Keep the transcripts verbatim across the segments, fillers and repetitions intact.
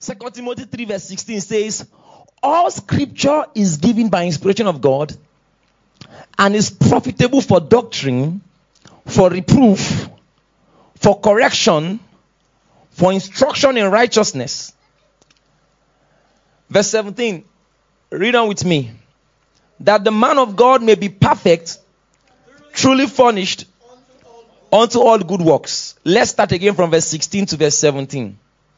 Second Timothy three verse sixteen says, all scripture is given by inspiration of God and is profitable for doctrine, for reproof, for correction, for instruction in righteousness. Verse seventeen, read on with me. That the man of God may be perfect, truly furnished unto all good works. Let's start again from verse sixteen to verse seventeen.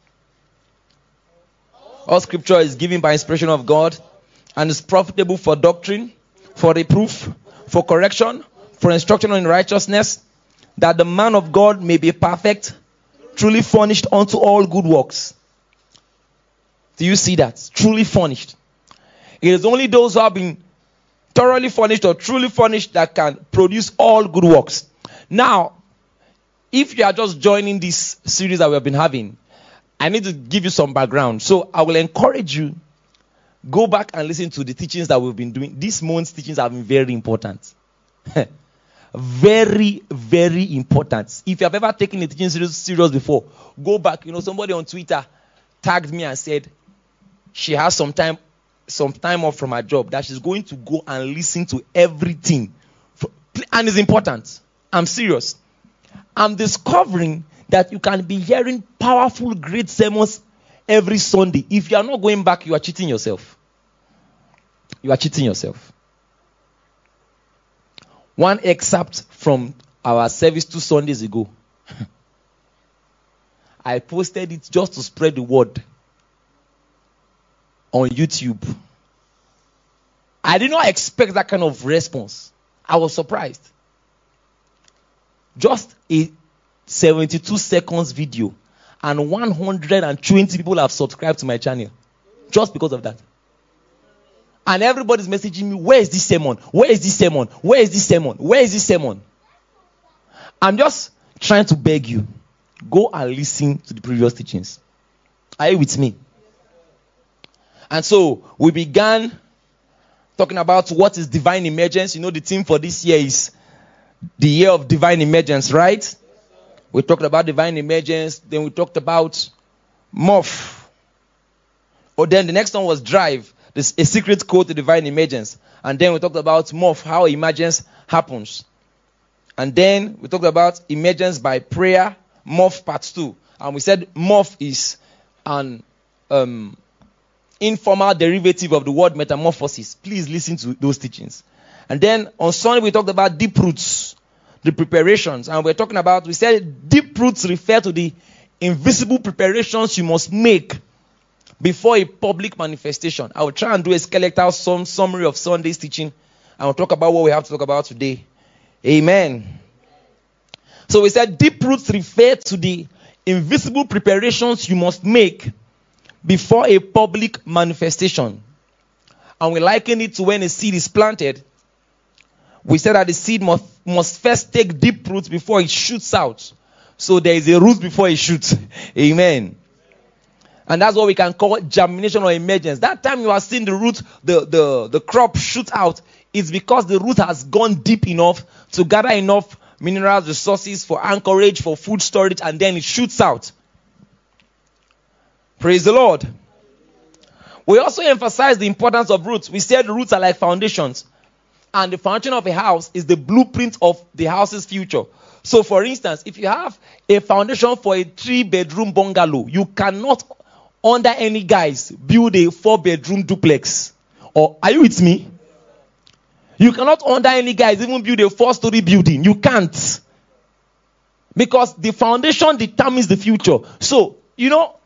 All scripture is given by inspiration of God and is profitable for doctrine, for reproof, for correction, for instruction in righteousness, that the man of God may be perfect, truly furnished unto all good works. Do you see that? Truly furnished. It is only those who have been thoroughly furnished or truly furnished that can produce all good works. Now, if you are just joining this series that we have been having, I need to give you some background. So I will encourage you, go back and listen to the teachings that we've been doing. This month's teachings have been very important. Very, very important. If you have ever taken the teaching series serious before, go back. You know, somebody on Twitter tagged me and said she has some time, some time off from her job, that she's going to go and listen to everything. And it's important. I'm serious. I'm discovering that you can be hearing powerful, great sermons every Sunday. If you are not going back, you are cheating yourself. You are cheating yourself. One excerpt from our service two Sundays ago. I posted it just to spread the word on YouTube. I did not expect that kind of response. I was surprised. Just a seventy-two seconds video, and one hundred twenty people have subscribed to my channel just because of that. And everybody's messaging me, where is this sermon? Where is this sermon? Where is this sermon? Where is this sermon? I'm just trying to beg you, go and listen to the previous teachings. Are you with me? And so we began talking about what is divine emergence. You know, the theme for this year is the year of divine emergence, right? We talked about divine emergence. Then we talked about morph. Or then the next one was drive. This a secret code to divine emergence. And then we talked about morph, how emergence happens. And then we talked about emergence by prayer, morph part two. And we said morph is an um, informal derivative of the word metamorphosis. Please listen to those teachings. And then on Sunday we talked about deep roots, the preparations. And we're talking about, we said deep roots refer to the invisible preparations you must make before a public manifestation. I will try and do a skeletal sum, summary of Sunday's teaching. And we'll talk about what we have to talk about today. Amen. So we said deep roots refer to the invisible preparations you must make before a public manifestation. And we liken it to when a seed is planted. We said that the seed must, must first take deep roots before it shoots out. So there is a root before it shoots. Amen. And that's what we can call germination or emergence. That time you are seeing the root, the, the, the crop shoot out, it's because the root has gone deep enough to gather enough minerals, resources for anchorage, for food storage, and then it shoots out. Praise the Lord. We also emphasize the importance of roots. We said roots are like foundations. And the foundation of a house is the blueprint of the house's future. So for instance, if you have a foundation for a three-bedroom bungalow, you cannot, under any guise, build a four-bedroom duplex. Or, are you with me? You cannot, under any guise, even build a four-story building. You can't. Because the foundation determines the future. So, you know,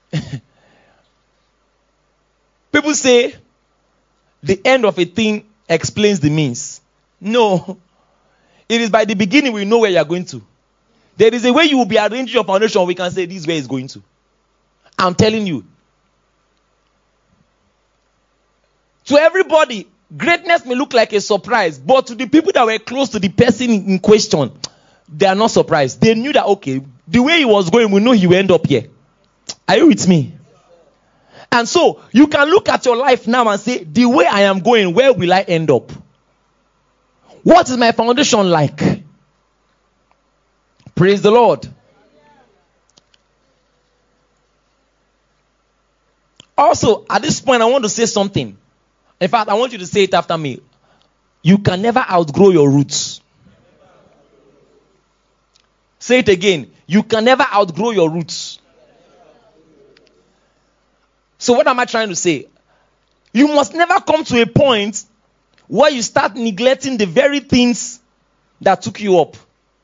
people say the end of a thing explains the means. No. It is by the beginning we know where you are going to. There is a way you will be arranging your foundation. We can say this is where it's going to. I'm telling you. To everybody, greatness may look like a surprise. But to the people that were close to the person in question, they are not surprised. They knew that, okay, the way he was going, we know he will end up here. Are you with me? And so, you can look at your life now and say, the way I am going, where will I end up? What is my foundation like? Praise the Lord. Also, at this point, I want to say something. In fact, I want you to say it after me. You can never outgrow your roots. Say it again. You can never outgrow your roots. So what am I trying to say? You must never come to a point where you start neglecting the very things that took you up.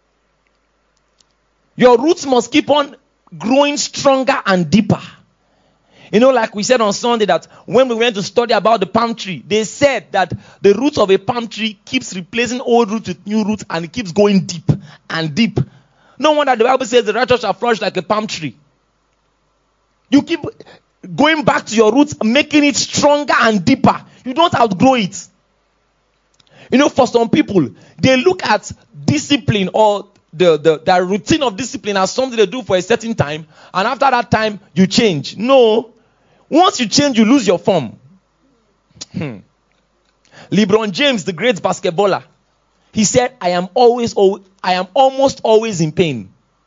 Your roots must keep on growing stronger and deeper. You know, like we said on Sunday, that when we went to study about the palm tree, they said that the roots of a palm tree keeps replacing old roots with new roots, and it keeps going deep and deep. No wonder the Bible says the righteous shall flourish like a palm tree. You keep going back to your roots, making it stronger and deeper. You don't outgrow it. You know, for some people, they look at discipline or the, the, the routine of discipline as something they do for a certain time, and after that time, you change. No. Once you change, you lose your form. Hmm. LeBron James, the great basketballer, he said, I am always, I am almost always in pain.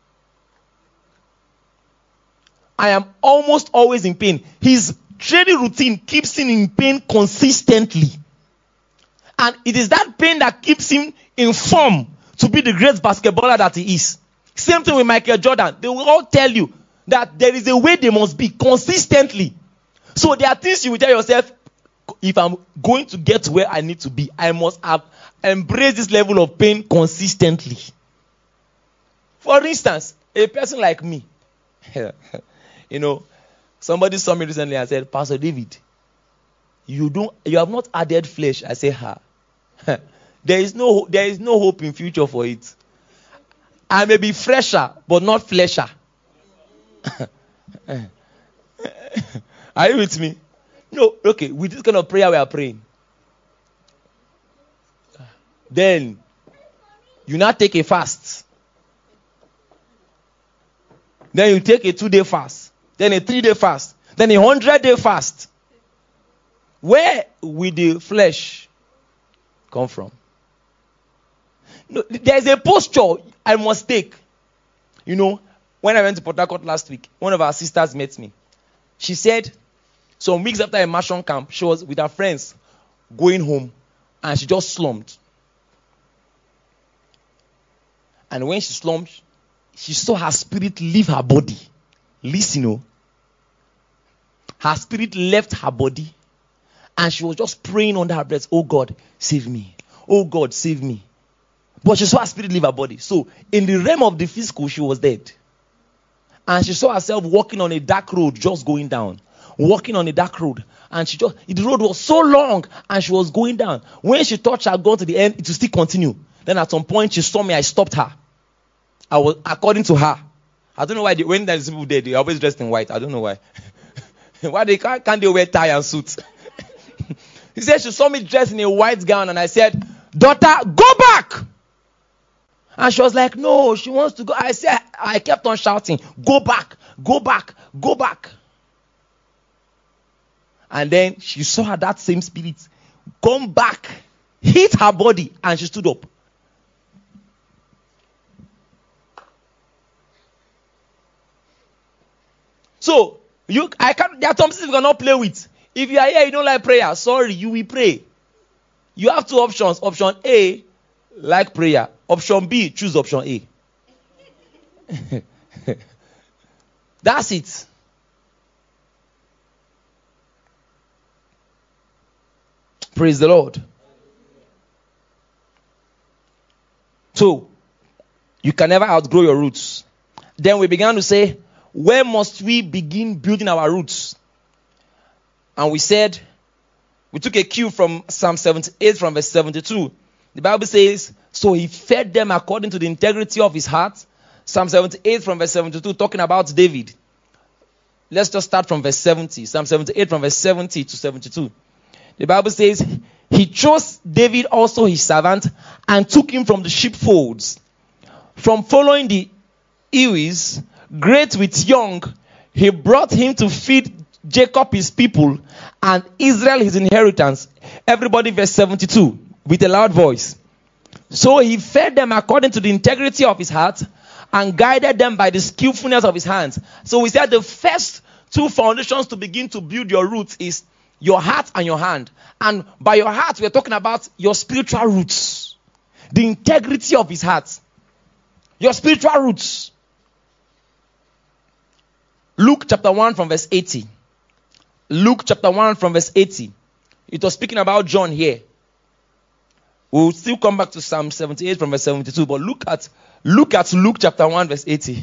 I am almost always in pain. His training routine keeps him in pain consistently. And it is that pain that keeps him in form to be the great basketballer that he is. Same thing with Michael Jordan. They will all tell you that there is a way they must be consistently. So there are things you will tell yourself, if I'm going to get to where I need to be, I must have embraced this level of pain consistently. For instance, a person like me, you know, somebody saw me recently and said, Pastor David, you don't, you have not added flesh. I say, ha. There is no, there is no hope in future for it. I may be fresher, but not flesher. Are you with me? No, okay. With this kind of prayer we are praying. Then you now take a fast. Then you take a two-day fast. Then a three-day fast. Then a hundred-day fast. Where will the flesh come from? No, there is a posture I must take. You know, when I went to Port Harcourt last week, one of our sisters met me. She said, some weeks after a immersion camp, she was with her friends going home, and she just slumped. And when she slumped, she saw her spirit leave her body. Listen, you know, her spirit left her body, and she was just praying under her breath, oh God, save me. Oh God, save me. But she saw her spirit leave her body. So, in the realm of the physical, she was dead. And she saw herself walking on a dark road, just going down. Walking on a dark road. And she just, the road was so long, and she was going down. When she thought she had gone to the end, it would still continue. Then at some point, she saw me, I stopped her. I was, according to her. I don't know why, they, when there's people there, they're always dressed in white. I don't know why. Why they can't, can't they wear tie and suit? He said she saw me dressed in a white gown, and I said, daughter, go back! And she was like, no, she wants to go. I said, I kept on shouting, go back, go back, go back. And then she saw her, that same spirit come back, hit her body, and she stood up. So, you, I can't, there are some things you cannot play with. If you are here, you don't like prayer, sorry, you will pray. You have two options. Option A, like prayer. Option B, choose option A. That's it. Praise the Lord. So, you can never outgrow your roots. Then we began to say, where must we begin building our roots? And we said, we took a cue from Psalm seventy-eight from verse seventy-two. The Bible says, so he fed them according to the integrity of his heart. Psalm seventy-eight from verse seventy-two, talking about David. Let's just start from verse seventy. Psalm seventy-eight from verse seventy to seventy-two. The Bible says, he chose David also his servant and took him from the sheepfolds. From following the ewes, great with young, he brought him to feed Jacob his people and Israel his inheritance. Everybody verse seventy-two with a loud voice. So he fed them according to the integrity of his heart and guided them by the skillfulness of his hands. So we said the first two foundations to begin to build your roots is your heart and your hand. And by your heart, we're talking about your spiritual roots. The integrity of his heart. Your spiritual roots. Luke chapter one from verse eighty. Luke chapter one from verse eighty. It was speaking about John here. We'll still come back to Psalm seventy-eight from verse seventy-two. But look at, look at Luke chapter one verse eighty.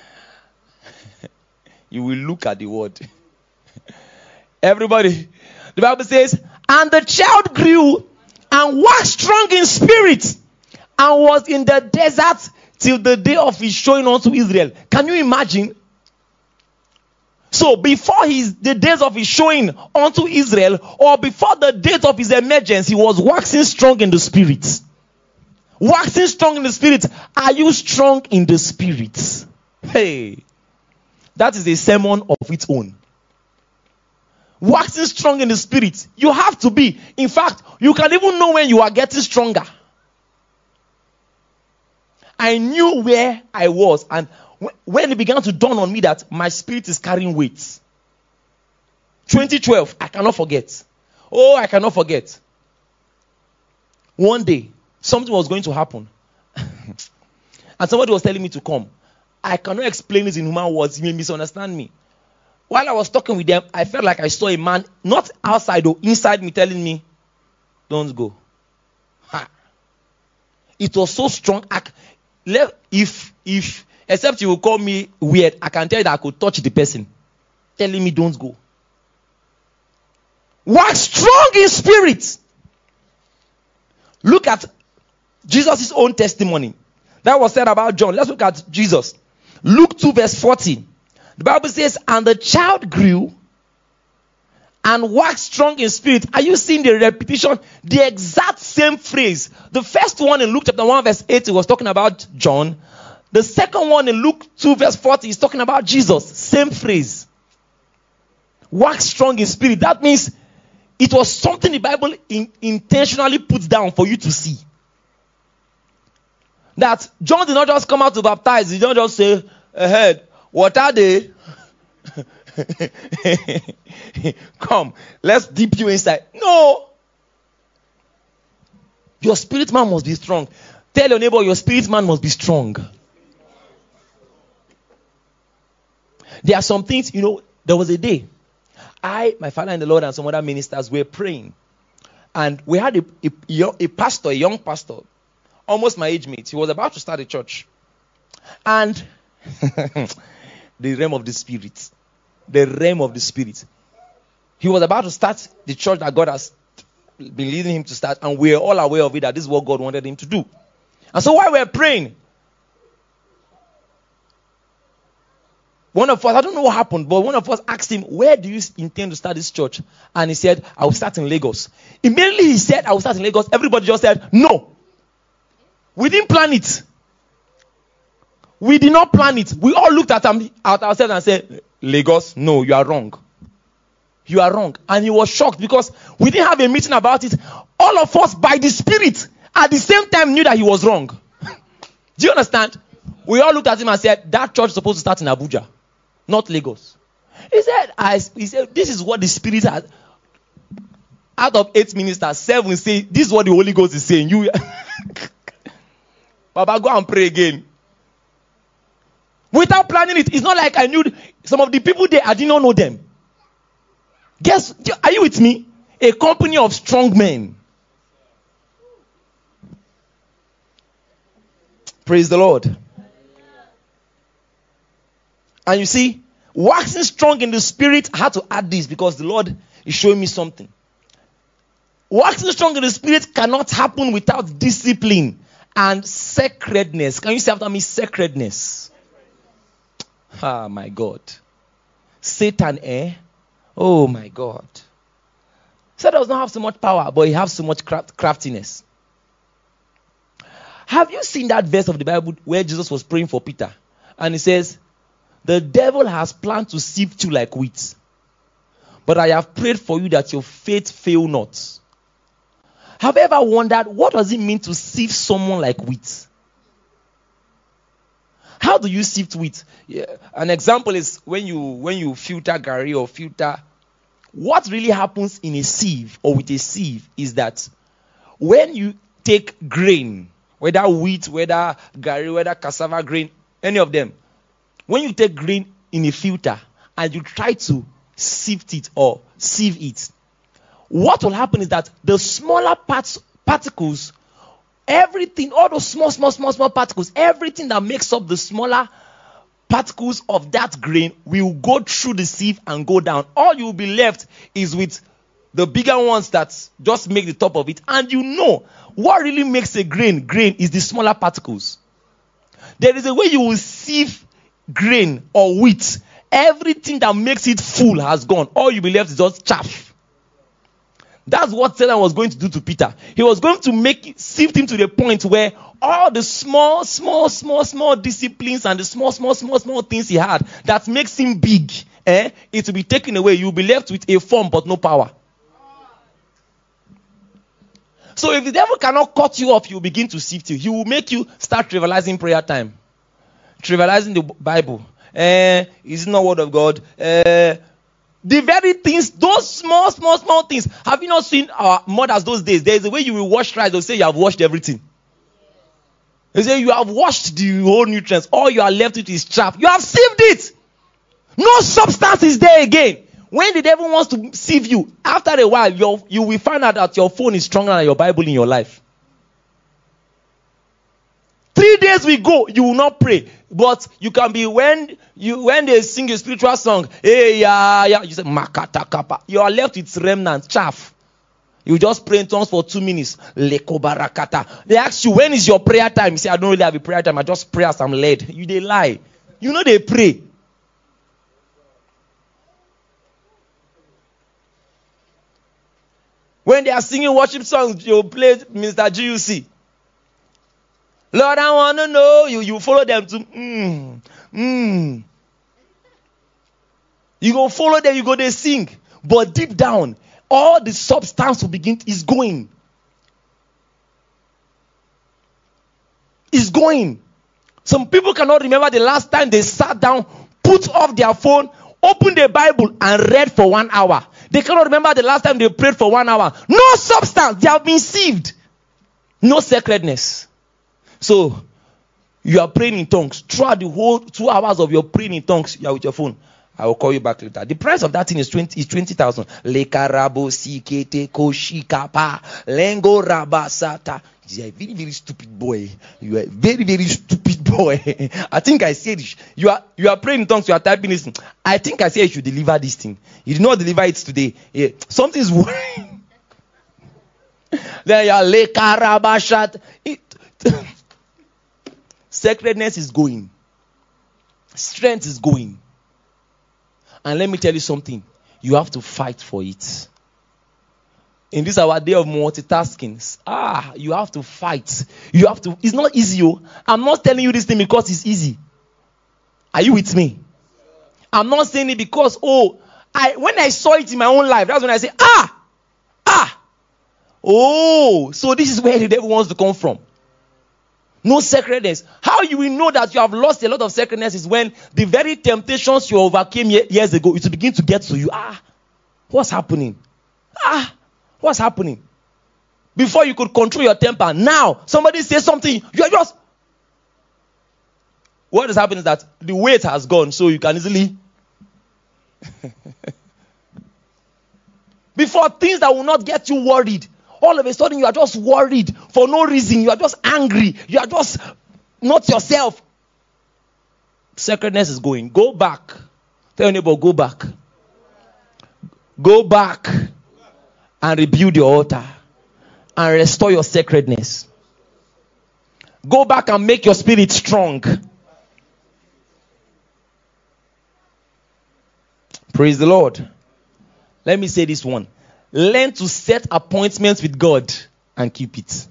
You will look at the word. Everybody. The Bible says, and the child grew and was strong in spirit and was in the desert till the day of his showing unto Israel. Can you imagine? So before his the days of his showing unto Israel, or before the days of his emergence, he was waxing strong in the spirit. Waxing strong in the spirit. Are you strong in the spirit? Hey, that is a sermon of its own. Waxing strong in the spirit. You have to be. In fact, you can even know when you are getting stronger. I knew where I was, and when it began to dawn on me that my spirit is carrying weight. twenty twelve, I cannot forget. Oh, I cannot forget. One day, something was going to happen. And somebody was telling me to come. I cannot explain this in human words. You may misunderstand me. While I was talking with them, I felt like I saw a man, not outside or inside me, telling me, don't go. Ha. It was so strong. I, if, if, except you will call me weird, I can tell you that I could touch the person, telling me don't go. Wax strong in spirit. Look at Jesus' own testimony. That was said about John. Let's look at Jesus. Luke two verse forty. The Bible says, and the child grew and waxed strong in spirit. Are you seeing the repetition? The exact same phrase. The first one in Luke chapter one verse eighty was talking about John. The second one in Luke two verse forty is talking about Jesus. Same phrase. Wax strong in spirit. That means it was something the Bible in, intentionally puts down for you to see. That John did not just come out to baptize. He did not just say, ahead, what are they? Come, let's dip you inside. No. Your spirit man must be strong. Tell your neighbor, your spirit man must be strong. There are some things, you know, there was a day. I, my father and the Lord and some other ministers were praying. And we had a, a, a pastor, a young pastor, almost my age mate. He was about to start a church. And the realm of the spirit. The realm of the spirit. He was about to start the church that God has been leading him to start. And we are all aware of it, that this is what God wanted him to do. And so while we were praying, one of us, I don't know what happened, but one of us asked him, where do you intend to start this church? And he said, I will start in Lagos. Immediately he said, I will start in Lagos. Everybody just said, no. We didn't plan it. We did not plan it. We all looked at, him, at ourselves and said, Lagos, no, you are wrong. You are wrong. And he was shocked because we didn't have a meeting about it. All of us, by the Spirit, at the same time knew that he was wrong. Do you understand? We all looked at him and said, that church is supposed to start in Abuja, not Lagos. He said, I, he said, this is what the Spirit has. Out of eight ministers, seven say, this is what the Holy Ghost is saying. You, Baba, go and pray again. Without planning it, it's not like I knew some of the people there, I did not know them. Guess, are you with me? A company of strong men. Praise the Lord. And you see, waxing strong in the spirit, I had to add this because the Lord is showing me something. Waxing strong in the spirit cannot happen without discipline and sacredness. Can you say after me, sacredness? Ah, my God. Satan, eh? Oh, my God. Satan does not have so much power, but he has so much craft, craftiness. Have you seen that verse of the Bible where Jesus was praying for Peter? And he says, the devil has planned to sift you like wheat, but I have prayed for you that your faith fail not. Have you ever wondered what does it mean to sift someone like wheat? How do you sift wheat? Yeah. An example is when you when you filter garri or filter. What really happens in a sieve or with a sieve is that when you take grain, whether wheat, whether garri, whether cassava grain, any of them, when you take grain in a filter and you try to sift it or sieve it, what will happen is that the smaller parts, particles, everything, all those small, small, small, small particles, everything that makes up the smaller particles of that grain will go through the sieve and go down. All you will be left is with the bigger ones that just make the top of it. And you know, what really makes a grain grain is the smaller particles. There is a way you will sieve grain or wheat. Everything that makes it full has gone. All you'll be left is just chaff. That's what Satan was going to do to Peter. He was going to make sift him to the point where all the small, small, small, small disciplines and the small, small, small, small things he had that makes him big, eh, it will be taken away. You'll be left with a form but no power. So if the devil cannot cut you off, he will begin to sift you. He will make you start trivializing prayer time, trivializing the Bible. Eh, it's not word of God. Eh, The very things, those small, small, small things. Have you not seen our mothers those days? There's a way you will wash rice. They'll say you have washed everything. They say you have washed the whole nutrients. All you are left with is chaff. You have sieved it. No substance is there again. When the devil wants to sieve you, after a while, you you will find out that your phone is stronger than your Bible in your life. Three days we go, you will not pray. But you can be when you when they sing a spiritual song, hey yeah, yeah, you say makata kapa. You are left with remnants, chaff. You just pray in tongues for two minutes. Leko barakata. They ask you, when is your prayer time? You say, I don't really have a prayer time. I just pray as I'm led. You they lie. You know they pray. When they are singing worship songs, you play Mister G U C. Lord, I want to know you. You follow them to, mm, mm. You go follow them, you go, they sing. But deep down, all the substance will begin, is going. Is going. Some people cannot remember the last time they sat down, put off their phone, opened the Bible, and read for one hour. They cannot remember the last time they prayed for one hour. No substance. They have been sieved. No sacredness. So, you are praying in tongues. Throughout the whole two hours of your praying in tongues, you are with your phone. I will call you back later. The price of that thing is twenty is twenty thousand. Lekarabo sikete koshikapa lengo rabasata. You are a very very stupid boy. You are a very very stupid boy. I think I said you are you are praying in tongues. You are typing this. I think I said you should deliver this thing. You did not deliver it today. Yeah. Something is worrying. Then you are lekarabashat. Sacredness is going. Strength is going. And let me tell you something. You have to fight for it. In this our day of multitasking, ah, you have to fight. You have to. It's not easy. Oh. I'm not telling you this thing because it's easy. Are you with me? I'm not saying it because, oh, I when I saw it in my own life, that's when I say, ah, ah, oh, so this is where the devil wants to come from. No sacredness. How you will know that you have lost a lot of sacredness is when the very temptations you overcame years ago, it will begin to get to you. Ah, what's happening? Ah, what's happening? Before you could control your temper, now somebody says something, you are just. What has happened is that the weight has gone, so you can easily. Before, things that will not get you worried. All of a sudden, you are just worried for no reason. You are just angry. You are just not yourself. Sacredness is going. Go back. Tell your neighbor, go back. Go back and rebuild your altar and restore your sacredness. Go back and make your spirit strong. Praise the Lord. Let me say this one. Learn to set appointments with God and keep it.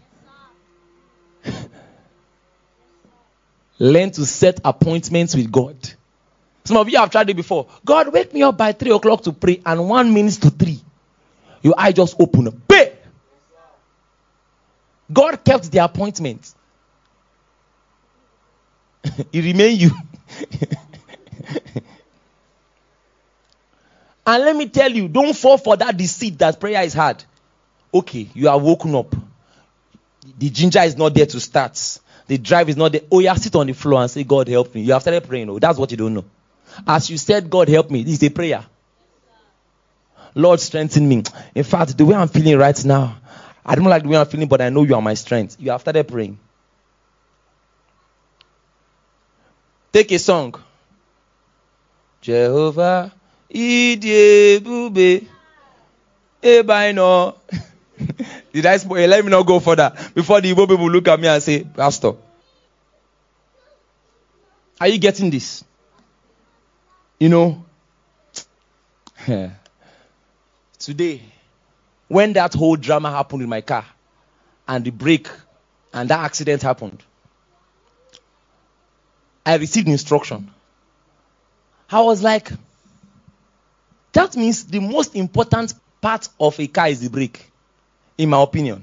Learn to set appointments with God. Some of you have tried it before. God, wake me up by three o'clock to pray, and one minute to three, your eye just open up. Bah! God kept the appointment. It remain you. And let me tell you, don't fall for that deceit that prayer is hard. Okay, you are woken up. The ginger is not there to start. The drive is not there. Oh, yeah, sit on the floor and say, God help me. You have started praying. Oh, that's what you don't know. As you said, God help me, it's a prayer. Lord, strengthen me. In fact, the way I'm feeling right now, I don't like the way I'm feeling, but I know you are my strength. You have started praying. Take a song. Jehovah, Idebube, Ebaino. Did I spoil? Let me not go further before the Igbo people look at me and say, Pastor, are you getting this? You know, today, when that whole drama happened in my car, and the brake, and that accident happened, I received instruction. I was like, that means the most important part of a car is the brake, in my opinion.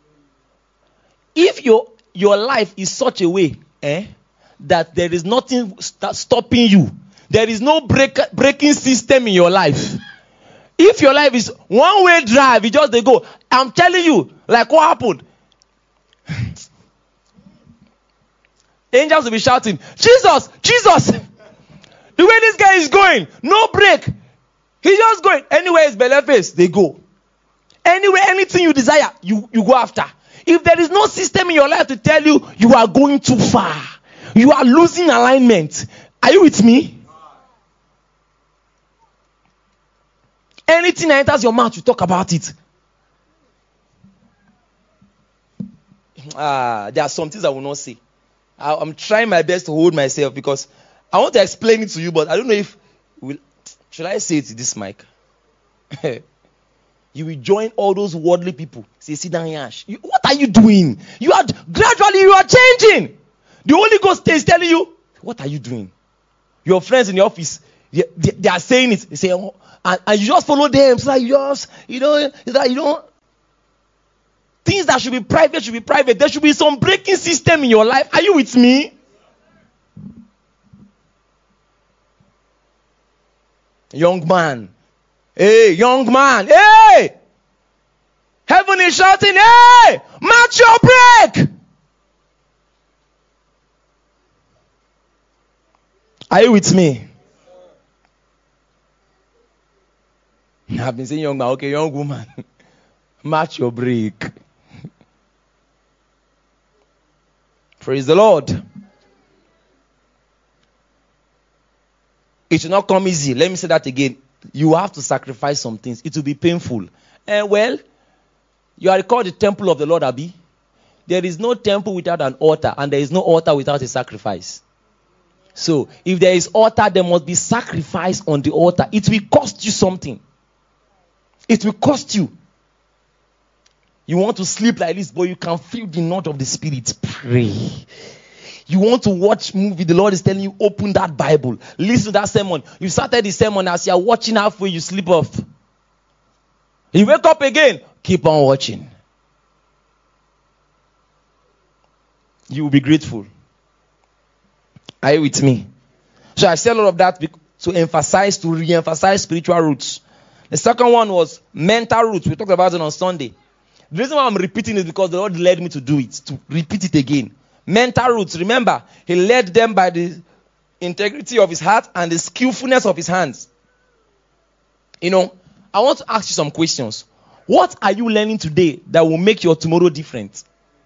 If your your life is such a way, eh, that there is nothing st- stopping you, there is no break, braking system in your life. If your life is one-way drive, you just they go. I'm telling you, like what happened? Angels will be shouting, Jesus, Jesus. The way this guy is going, no break. He's just going. Anywhere his belly face, they go. Anywhere, anything you desire, you, you go after. If there is no system in your life to tell you, you are going too far. You are losing alignment. Are you with me? Anything that enters your mouth, you talk about it. Ah, there are some things I will not say. I, I'm trying my best to hold myself because I want to explain it to you, but I don't know if will. Should I say it to this mic? You will join all those worldly people. Say, sit down, Yash. You, what are you doing? You are gradually you are changing. The Holy Ghost is telling you, what are you doing? Your friends in the office, they, they, they are saying it. They say, oh, and, and you just follow them. So like you just, you know, it's like you don't. Things that should be private should be private. There should be some braking system in your life. Are you with me? Young man. Hey, young man. Hey! Heaven is shouting, hey! Match your break! Are you with me? I've been saying young man. Okay, young woman. Match your break. Praise the Lord. It will not come easy. Let me say that again. You have to sacrifice some things. It will be painful. And well, you are called the temple of the Lord, Abi. There is no temple without an altar, and there is no altar without a sacrifice. So, if there is altar, there must be sacrifice on the altar. It will cost you something. It will cost you. You want to sleep like this, but you can feel the nod of the Spirit. Pray. You want to watch movie, the Lord is telling you, open that Bible. Listen to that sermon. You started the sermon, as you are watching halfway, you sleep off. You wake up again, keep on watching. You will be grateful. Are you with me? So I said all of that to emphasize, to re-emphasize spiritual roots. The second one was mental roots. We talked about it on Sunday. The reason why I'm repeating it is because the Lord led me to do it, to repeat it again. Mental roots. Remember, he led them by the integrity of his heart and the skillfulness of his hands. You know, I want to ask you some questions. What are you learning today that will make your tomorrow different?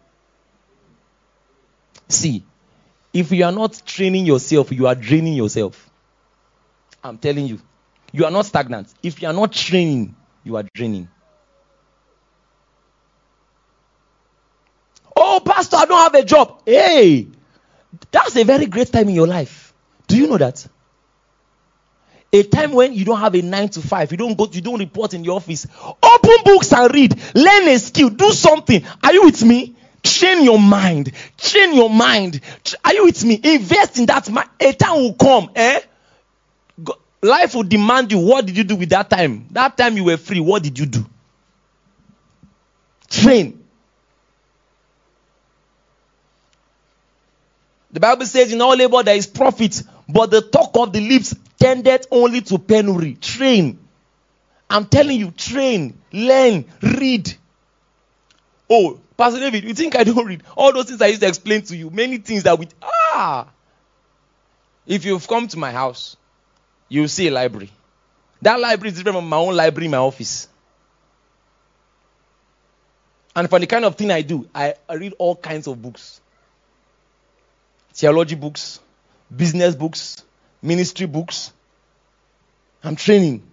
See, if you are not training yourself, you are draining yourself. I'm telling you. You are not stagnant. If you are not training, you are draining. Oh, Pastor, I don't have a job. Hey, that's a very great time in your life. Do you know that? A time when you don't have a nine to five, you don't go, you don't report in the office. Open books and read. Learn a skill. Do something. Are you with me? Train your mind. Train your mind. Are you with me? Invest in that. A time will come. Eh? Life will demand you. What did you do with that time? That time you were free. What did you do? Train. The Bible says, in all labor there is profit, but the talk of the lips tended only to penury. Train. I'm telling you, train, learn, read. Oh, Pastor David, you think I don't read? All those things I used to explain to you. Many things that we... Ah! If you've come to my house, you'll see a library. That library is different from my own library in my office. And for the kind of thing I do, I, I read all kinds of books. Theology books, business books, ministry books. I'm training.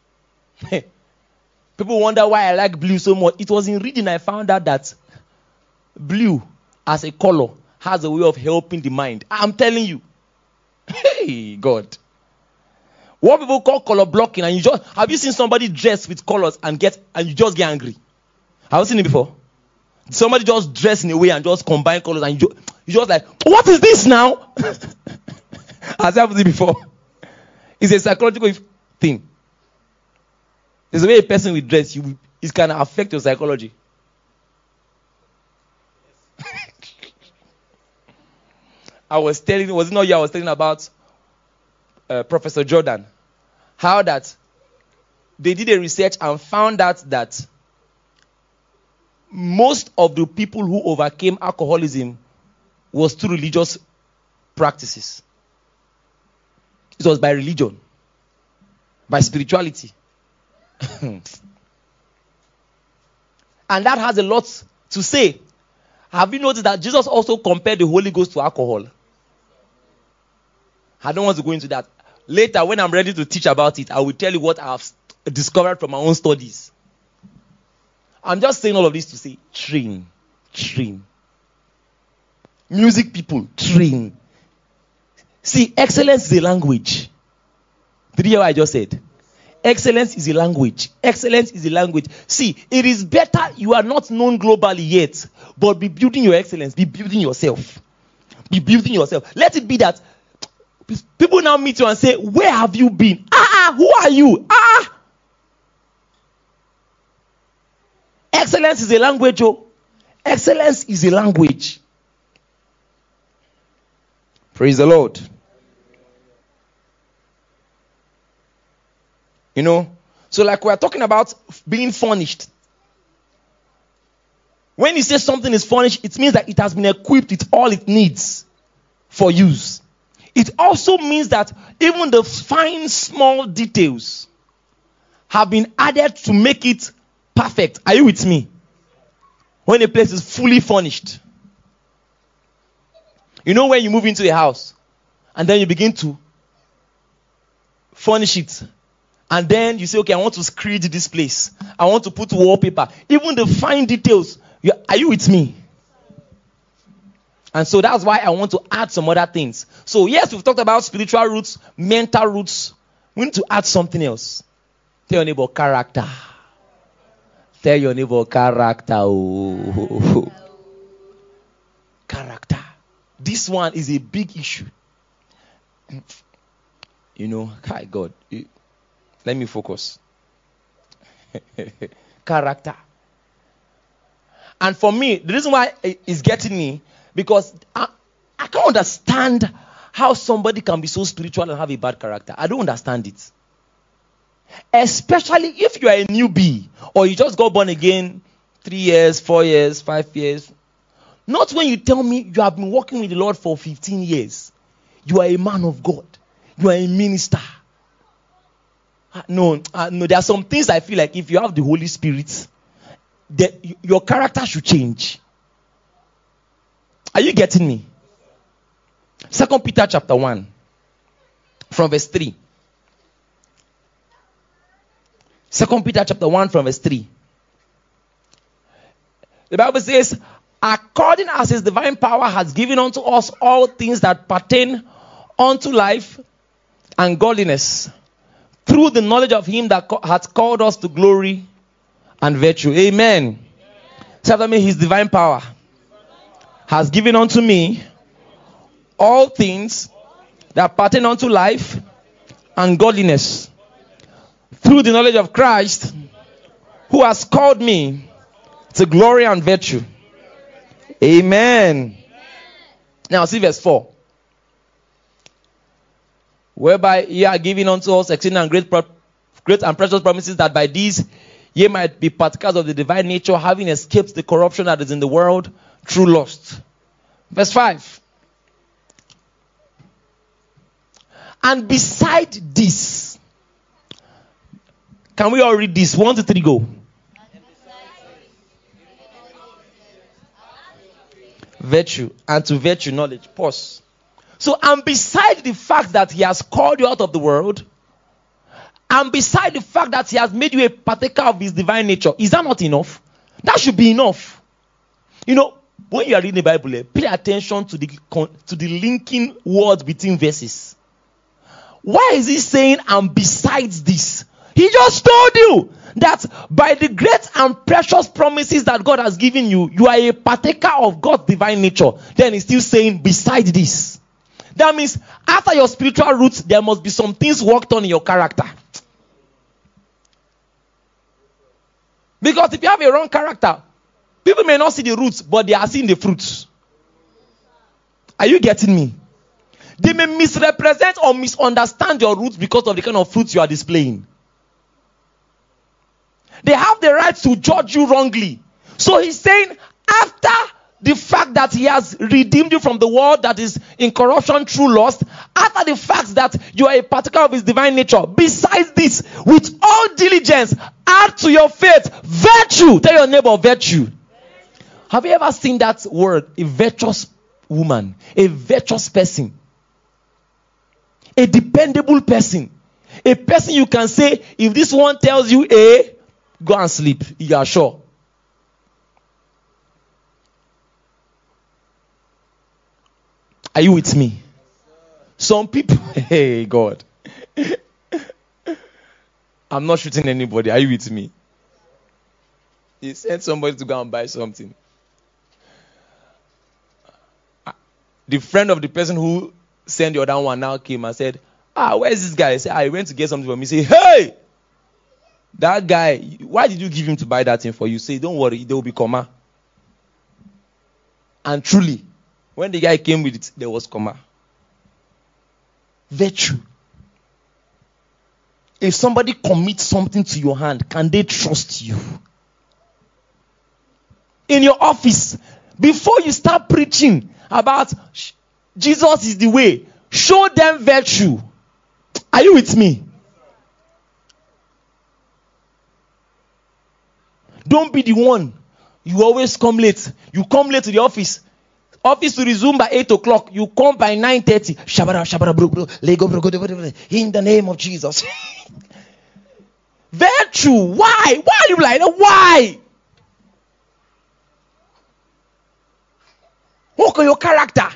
People wonder why I like blue so much. It was in reading I found out that blue as a color has a way of helping the mind. I'm telling you. Hey, God. What people call color blocking, and you just have you seen somebody dress with colors and get and you just get angry? Have you seen it before? Somebody just dress in a way and just combine colors and you just, you just like, what is this now? Has happened before? It's a psychological thing. There's a way a person will dress, you it can affect your psychology. I was telling, was it not you I was telling about uh, Professor Jordan? How that they did a research and found out that most of the people who overcame alcoholism was through religious practices. It was by religion, by spirituality. And that has a lot to say. Have you noticed that Jesus also compared the Holy Ghost to alcohol? I don't want to go into that. Later, when I'm ready to teach about it, I will tell you what I've discovered from my own studies. I'm just saying all of this to say, train, train. Music people, train. See, excellence is a language. Did you hear what I just said? Excellence is a language. Excellence is a language. See, it is better you are not known globally yet, but be building your excellence. Be building yourself. Be building yourself. Let it be that people now meet you and say, where have you been? Ah, who are you? Ah. Excellence is a language, oh. Excellence is a language. Praise the Lord. You know, so like we're talking about being furnished. When you say something is furnished, it means that it has been equipped with all it needs for use. It also means that even the fine, small details have been added to make it perfect. Are you with me? When a place is fully furnished. You know when you move into a house and then you begin to furnish it. And then you say, okay, I want to screed this place. I want to put wallpaper. Even the fine details. Are you with me? And so that's why I want to add some other things. So yes, we've talked about spiritual roots, mental roots. We need to add something else. Tell your neighbor, character. Tell your neighbor, character. Oh. Character. This one is a big issue. You know, hi God. Let me focus. Character. And for me, the reason why it's getting me, because I, I can't understand how somebody can be so spiritual and have a bad character. I don't understand it. Especially if you are a newbie or you just got born again three years, four years, five years. Not when you tell me you have been working with the Lord for fifteen years. You are a man of God. You are a minister. No, uh, no, there are some things I feel like if you have the Holy Spirit, that your character should change. Are you getting me? Second Peter chapter one, from verse three. Second Peter chapter one, from verse three. The Bible says, according as his divine power has given unto us all things that pertain unto life and godliness, through the knowledge of him that co- hath called us to glory and virtue. Amen. Say after me, his divine power has given unto me all things that pertain unto life and godliness, through the knowledge of Christ, who has called me to glory and virtue. Amen. Now see verse four. whereby ye are given unto us exceeding and great, pro- great and precious promises, that by these ye might be partakers of the divine nature, having escaped the corruption that is in the world through lust. Verse five. And beside this, can we all read this? One, two, three, go. Virtue, and to virtue knowledge. Pause. So, and beside the fact that he has called you out of the world, and beside the fact that he has made you a partaker of his divine nature, is that not enough? That should be enough. You know, when you are reading the Bible, pay attention to the to the linking words between verses. Why is he saying, and besides this? He just told you that by the great and precious promises that God has given you, you are a partaker of God's divine nature. Then he's still saying, besides this. That means after your spiritual roots, there must be some things worked on in your character. Because if you have a wrong character, people may not see the roots, but they are seeing the fruits. Are you getting me? They may misrepresent or misunderstand your roots because of the kind of fruits you are displaying. They have the right to judge you wrongly. So he's saying, after the fact that he has redeemed you from the world that is in corruption through lust, after the fact that you are a partaker of his divine nature, besides this, with all diligence, add to your faith virtue. Tell your neighbor, virtue. Have you ever seen that word, a virtuous woman, a virtuous person, a dependable person, a person you can say, if this one tells you A, go and sleep, you are sure. Are you with me? Some people, hey God, I'm not shooting anybody. Are you with me? He sent somebody to go and buy something. The friend of the person who sent the other one now came and said, ah, where's this guy? I said, I went to get something for me. He said, hey, that guy, why did you give him to buy that thing for you? Say, don't worry, there will be comma. And truly, when the guy came with it, there was comma. Virtue. If somebody commits something to your hand, can they trust you? In your office, before you start preaching about Jesus is the way, show them virtue. Are you with me? Don't be the one. You always come late. You come late to the office. Office to resume by eight o'clock. You come by nine thirty. Shabara, shabara, bro, bro. Lego, bro, bro, in the name of Jesus. Virtue. Why? Why are you like that? Why? Work on your character.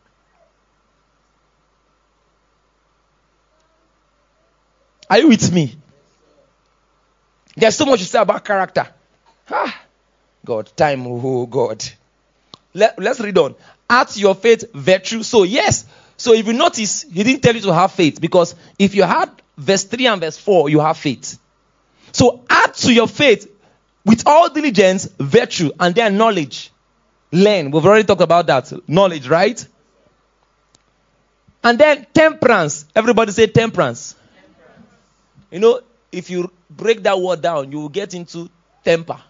Are you with me? There's so much to say about character. Ah, God, time, oh God. Let, let's read on. Add to your faith virtue. So yes, so if you notice, he didn't tell you to have faith, because if you had verse three and verse four, you have faith. So add to your faith with all diligence virtue, and then knowledge. Learn. We've already talked about that. Knowledge, right? And then temperance. Everybody say temperance. Temperance. You know, if you break that word down, you will get into temper.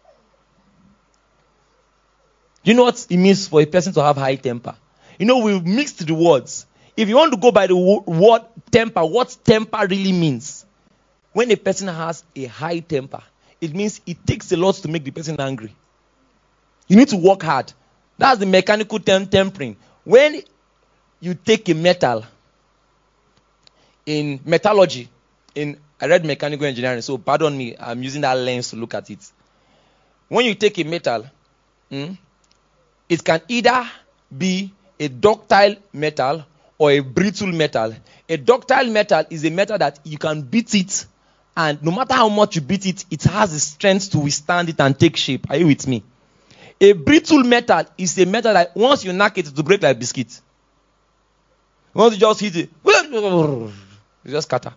You know what it means for a person to have high temper? You know, we've mixed the words. If you want to go by the word temper, what temper really means? When a person has a high temper, it means it takes a lot to make the person angry. You need to work hard. That's the mechanical term, tempering. When you take a metal, in metallurgy, in I read mechanical engineering, so pardon me, I'm using that lens to look at it. When you take a metal, hmm, it can either be a ductile metal or a brittle metal. A ductile metal is a metal that you can beat it, and no matter how much you beat it, it has the strength to withstand it and take shape. Are you with me? A brittle metal is a metal that once you knock it, it will break like biscuit. Once you just hit it, you just scatter.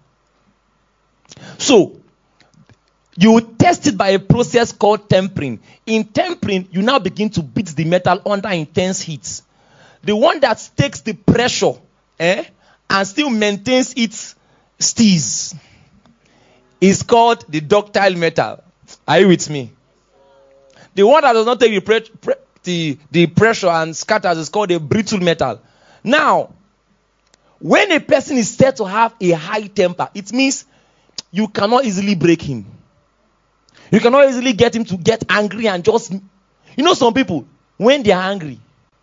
So, you test it by a process called tempering. In tempering, you now begin to beat the metal under intense heat. The one that takes the pressure eh, and still maintains its steez is called the ductile metal. Are you with me? The one that does not take the, pre- pre- the, the pressure and scatters is called a brittle metal. Now, when a person is said to have a high temper, it means you cannot easily break him. You cannot easily get him to get angry and just... You know some people, when they are angry,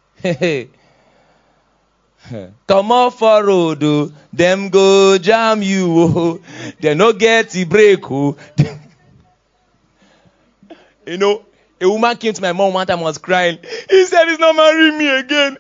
come off for road, oh, them go jam you, oh, they no get the break, oh. You know, a woman came to my mom one time and was crying. He said he's not marrying me again.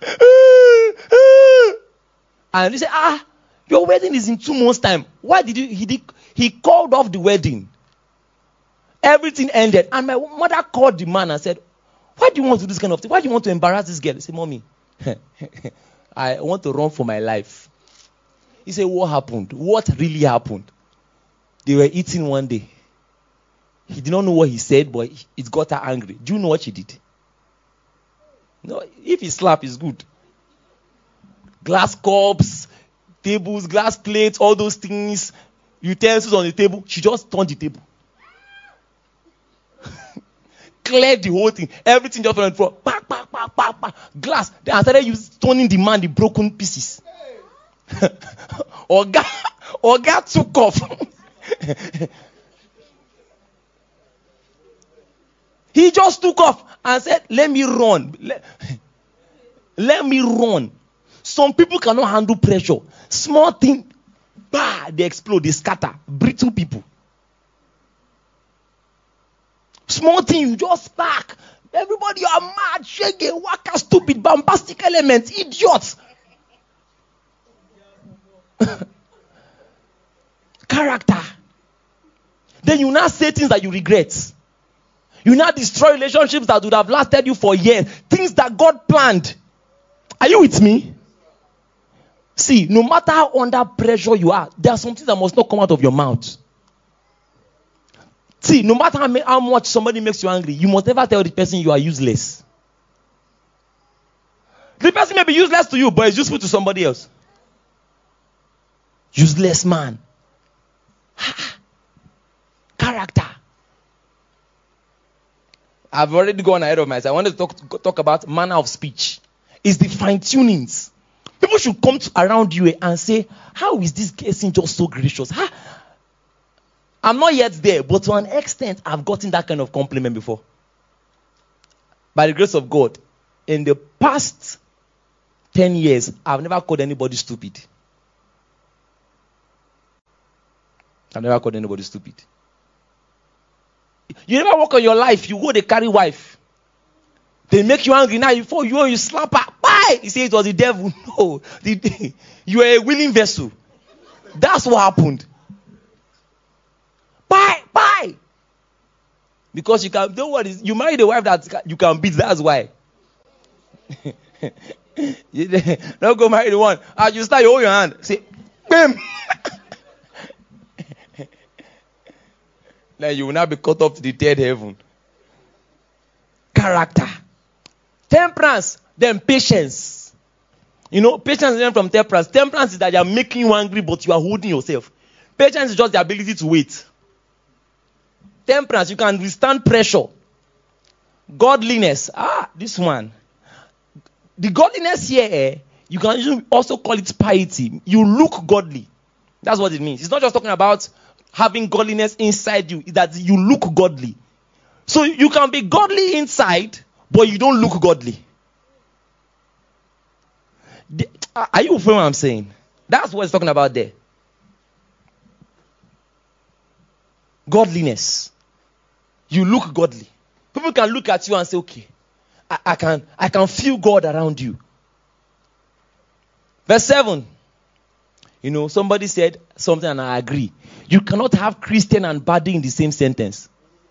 And he said, ah, your wedding is in two months' time. Why did you, he did, he called off the wedding. Everything ended. And my mother called the man and said, why do you want to do this kind of thing? Why do you want to embarrass this girl? He said, Mommy, I want to run for my life. He said, what happened? What really happened? They were eating one day. He did not know what he said, but it got her angry. Do you know what she did? No, if he slap, it's good. Glass cups, tables, glass plates, all those things, utensils on the table. She just turned the table. Cleared the whole thing. Everything just went from pa, pa, pa, pa, pa, glass. Then I started using, turning the man the broken pieces. Oga, Oga took off. He just took off and said, let me run. Let, let me run. Some people cannot handle pressure. Small thing, bah, they explode, they scatter. Brittle people. Small thing, you just spark. Everybody, you are mad, shaggy, waka, stupid, bombastic elements, idiots. Character. Then you now say things that you regret. You now destroy relationships that would have lasted you for years. Things that God planned. Are you with me? See, no matter how under pressure you are, there are some things that must not come out of your mouth. See, no matter how, how much somebody makes you angry, you must never tell the person you are useless. The person may be useless to you, but it's useful to somebody else. Useless man. Character. I've already gone ahead of myself. I wanted to talk, talk about manner of speech. It's the fine-tunings. People should come to, around you and say, how is this person just so gracious? How? I'm not yet there, but to an extent, I've gotten that kind of compliment before. By the grace of God, in the past ten years, I've never called anybody stupid. I've never called anybody stupid. You never work on your life, you go, they carry wife. They make you angry now, before you you slap her. Bye! You say it was the devil. No. The, you are a willing vessel. That's what happened. Bye! Bye! Because you can, don't worry, you married a wife that you can beat, that's why. Don't go marry the one. As you start, you hold your hand. Say, bam! Then you will now be cut off to the third heaven. Character. Temperance. Then patience. You know, patience is from temperance. Temperance is that you are making you angry, but you are holding yourself. Patience is just the ability to wait. Temperance, you can withstand pressure. Godliness. Ah, this one. The godliness here, eh, you can also call it piety. You look godly. That's what it means. It's not just talking about having godliness inside you. It's that you look godly. So you can be godly inside, but you don't look godly. The, are you following what I'm saying? That's what it's talking about there. Godliness. You look godly. People can look at you and say, okay, I, I can I can feel God around you. Verse seven. You know, somebody said something and I agree. You cannot have Christian and baddie in the same sentence.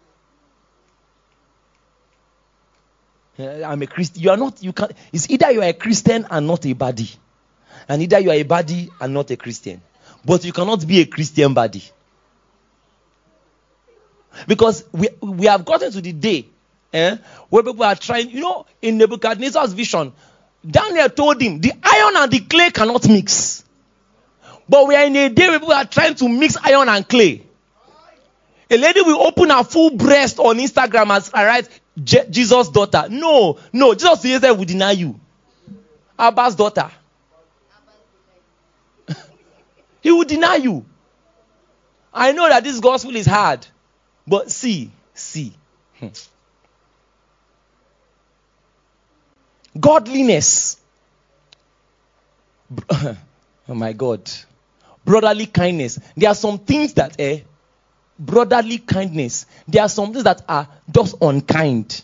I'm a Christian. You are not, you can it's either you are a Christian and not a baddie. And either you are a baddie and not a Christian. But you cannot be a Christian baddie. Because we we have gotten to the day eh, where people are trying, you know, in Nebuchadnezzar's vision, Daniel told him, the iron and the clay cannot mix. But we are in a day where people are trying to mix iron and clay. A lady will open her full breast on Instagram and write, Je- Jesus' daughter. No, no, Jesus will deny you. Abba's daughter. He will deny you. I know that this gospel is hard. But see, see. Hmm. Godliness. Oh my God. Brotherly kindness. There are some things that eh, brotherly kindness. There are some things that are just unkind.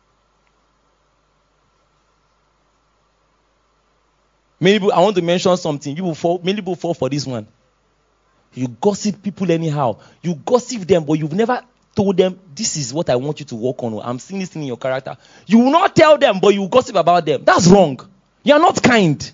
Many people, I want to mention something. People fall, many people fall for this one. You gossip people anyhow. You gossip them, but you've never told them, this is what I want you to work on. I'm seeing this thing in your character. You will not tell them, but you gossip about them. That's wrong. You are not kind.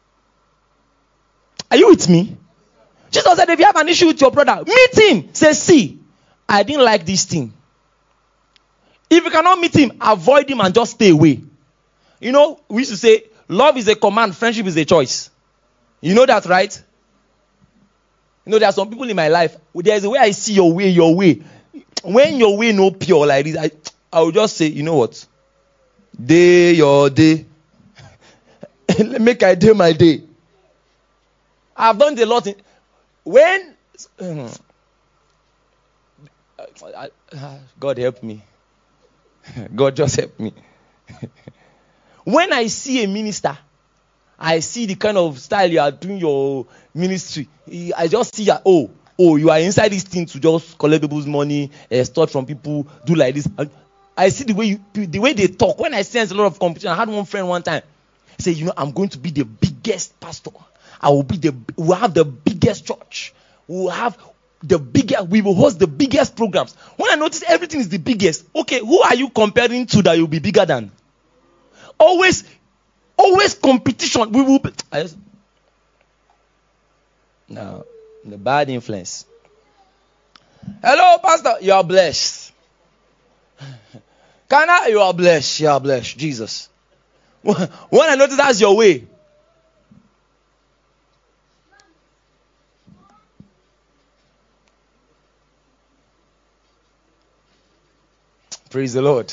Are you with me? Jesus said, if you have an issue with your brother, meet him. Say, see, I didn't like this thing. If you cannot meet him, avoid him and just stay away. You know, we used to say, love is a command, friendship is a choice. You know that, right? You know, there are some people in my life, there is a way I see your way, your way. When your way no pure like this, I, I will just say, you know what? Day your day. Make I day my day. I've done a lot. In, when um, I, I, God help me. God just help me. When I see a minister, I see the kind of style you are doing your ministry. I just see that, oh, oh, you are inside this thing to just collect people's money, uh, start from people, do like this. I see the way you, the way they talk. When I sense a lot of competition, I had one friend one time say, you know, I'm going to be the biggest pastor. I will be the, we'll have the biggest church. We'll have the biggest, we will host the biggest programs. When I notice everything is the biggest, okay, who are you comparing to that you'll be bigger than? Always, always competition. We will be, I just, now, the bad influence. Hello, Pastor. You are blessed. Kana, you are blessed. You are blessed. Jesus. When I notice that's your way. Praise the Lord.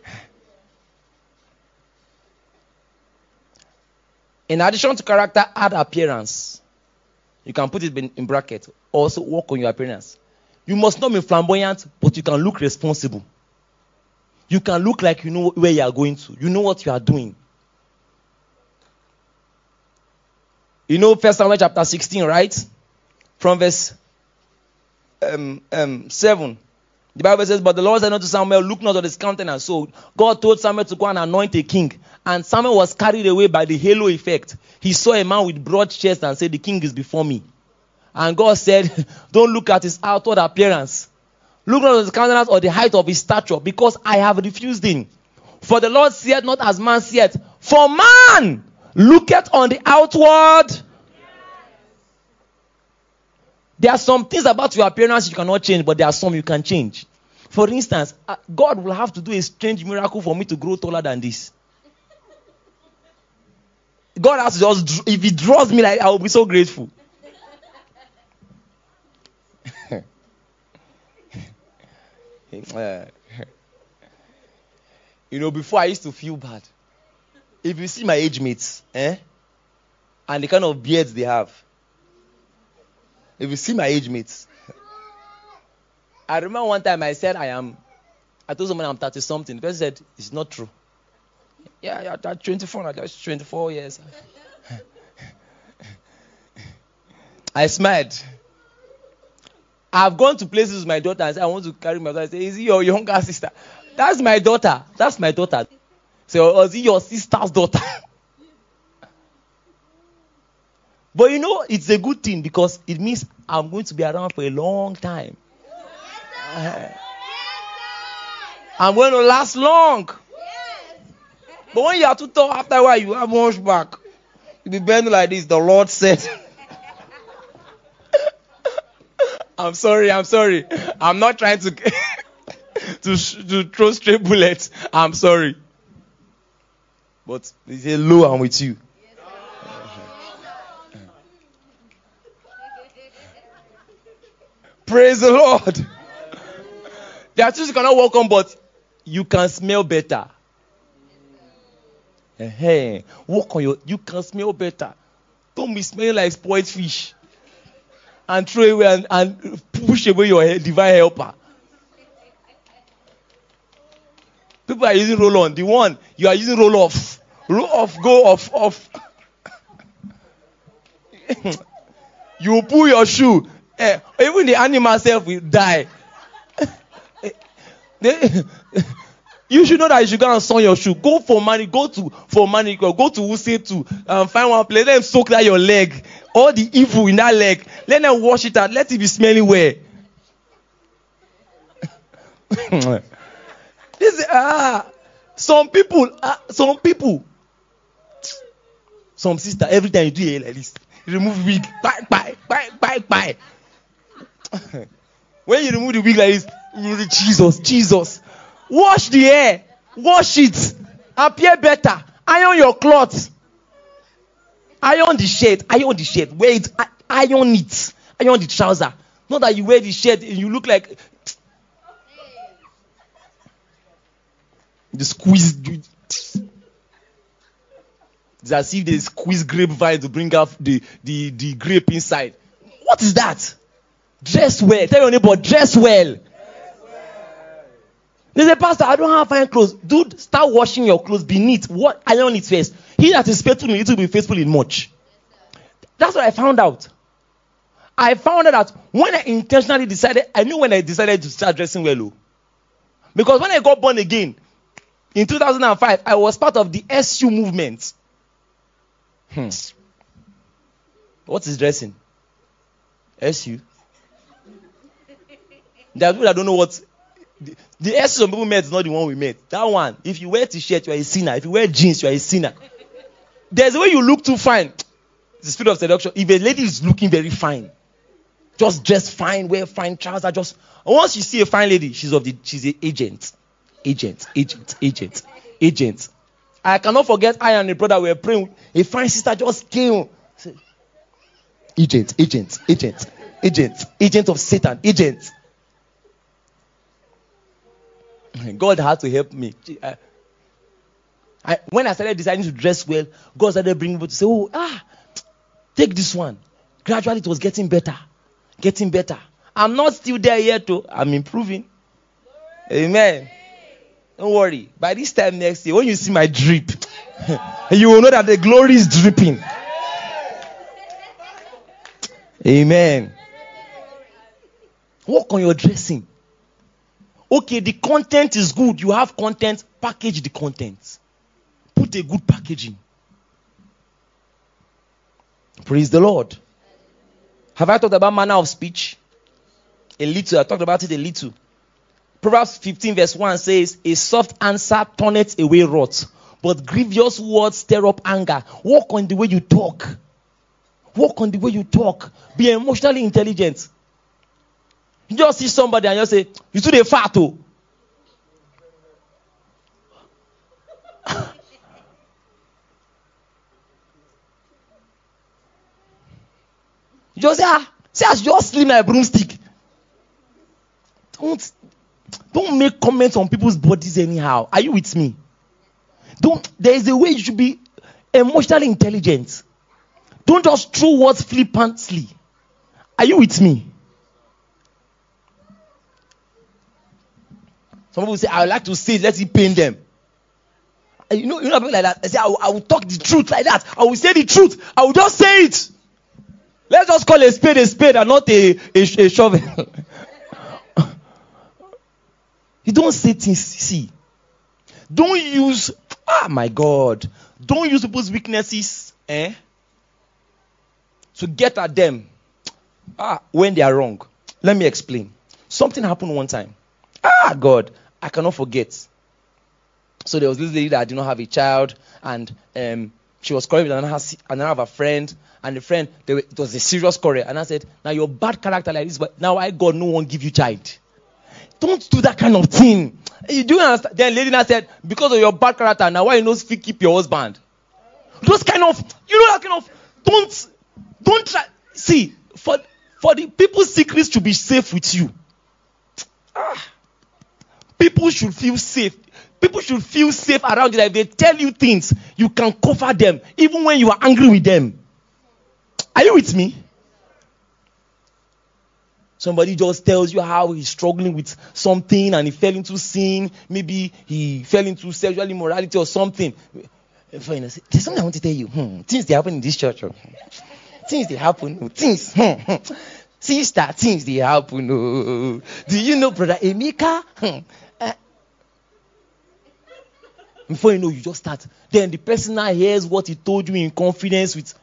In addition to character, add appearance. You can put it in bracket. Also work on your appearance. You must not be flamboyant, but you can look responsible. You can look like you know where you are going to. You know what you are doing. You know First Samuel chapter sixteen, right? From verse um, um, seven. The Bible says, but the Lord said unto Samuel, look not on his countenance. So God told Samuel to go and anoint a king. And Samuel was carried away by the halo effect. He saw a man with broad chest and said, the king is before me. And God said, don't look at his outward appearance. Look not on his countenance or the height of his stature, because I have refused him. For the Lord seeth not as man seeth. For man looketh on the outward. There are some things about your appearance you cannot change, but there are some you can change. For instance, God will have to do a strange miracle for me to grow taller than this. God has to just, if he draws me like, I will be so grateful. You know, before I used to feel bad. If you see my age mates, eh, and the kind of beards they have, if you see my age mates, I remember one time I said I am, I told someone I'm thirty something. The person said, it's not true. Yeah, yeah, that's twenty-four, that's twenty-four years. I smiled. I've gone to places with my daughter and said, I want to carry my daughter. I say, is it your younger sister? That's my daughter. That's my daughter. So, or is it your sister's daughter? But you know, it's a good thing because it means I'm going to be around for a long time. Uh, I'm going to last long. But when you are too tall, after a while, you have much back. You'll be bending like this. The Lord said. I'm sorry, I'm sorry. I'm not trying to, to, to throw straight bullets. I'm sorry. But they say, Lo, I'm with you. Praise the Lord. There are things you cannot work on, but you can smell better. Hey, work on your. You can smell better. Don't be smelling like spoiled fish. And throw away and, and push away your divine helper. People are using roll on. The one you are using roll off. Roll off, go off, off. You pull your shoe. Eh, even the animal self will die. They, you should know that you should go and sun your shoe. Go for money. Go to for manicure. Go to Wuse to um, find one place. Let them soak that your leg. All the evil in that leg. Let them wash it out. Let it be smelling well. This ah, some people, ah, some people, some sister. Every time you do it like this, you remove wig. Bye bye bye bye bye. When you remove the wig like this, you say, Jesus, Jesus. Wash the hair. Wash it. Appear better. Iron your clothes. Iron the shirt. Iron the shirt. Wear it. Iron it. Iron the trouser. Not that you wear the shirt and you look like the squeeze. It's as if they squeeze grapevine to bring out the, the, the grape inside. What is that? Dress well. Tell your neighbor, dress well. They say, Pastor, I don't have fine clothes. Dude, start washing your clothes. Be neat. What iron it first. He that is faithful in little will be faithful in much. That's what I found out. I found out that when I intentionally decided, I knew when I decided to start dressing well. Oh. Because when I got born again, in two thousand five, I was part of the S U movement. Hmm. What is dressing? S U? There are people that don't know what. The, the S U some people met is not the one we met. That one, if you wear t-shirt, you are a sinner. If you wear jeans, you are a sinner. There's a way you look too fine. It's the spirit of seduction. If a lady is looking very fine, just dress fine, wear fine trousers. Just once you see a fine lady, she's of the she's an agent, agent, agent, agent, agent. I cannot forget. I and a brother were praying. A fine sister just came. Agent, agent, agent, agent, agent of Satan, agent. God had to help me. I, I, when I started deciding to dress well, God started bringing people to say, oh, ah, take this one. Gradually, it was getting better. Getting better. I'm not still there yet, though. I'm improving. Amen. Don't worry. By this time next year, when you see my drip, you will know that the glory is dripping. Amen. Work on your dressing. Okay, the content is good. You have content. Package the content. Put a good packaging. Praise the Lord. Have I talked about manner of speech? A little. I talked about it a little. Proverbs fifteen verse one says, a soft answer turneth away wrath, but grievous words stir up anger. Work on the way you talk. Work on the way you talk. Be emotionally intelligent. You just see somebody and you say, you too dey fat oh. You just say, ah, say as you just slim like a broomstick. Don't, don't make comments on people's bodies anyhow. Are you with me? Don't. There is a way you should be emotionally intelligent. Don't just throw words flippantly. Are you with me? Some people say, I would like to say it, let it pain them. And you know, you know people like that. I say, I will, I will talk the truth like that. I will say the truth. I will just say it. Let's just call a spade a spade and not a, a, a shovel. You don't say things. See, don't use. Ah, my God! Don't use people's weaknesses, eh, to get at them. Ah, when they are wrong. Let me explain. Something happened one time. Ah, God, I cannot forget. So there was this lady that did not have a child, and um, she was quarreling with another, another of her friend, and the friend, they were, it was a serious quarrel. And I said, now you're bad character like this, but now I God no one give you child. Don't do that kind of thing. You do understand? Then lady now said, because of your bad character, now why you not keep your husband? Those kind of, you know that kind of, don't, don't try. See, for For the people's secrets to be safe with you. Ah. People should feel safe. People should feel safe around you. That if they tell you things, you can cover them, even when you are angry with them. Are you with me? Somebody just tells you how he's struggling with something and he fell into sin. Maybe he fell into sexual immorality or something. There's something I want to tell you. Hmm. Things they happen in this church. Things they happen. Things. Hmm. Sister, things they happen. Oh. Do you know Brother Emeka? Hmm. Uh, before you know, you just start. Then the person now hears what he told you in confidence with.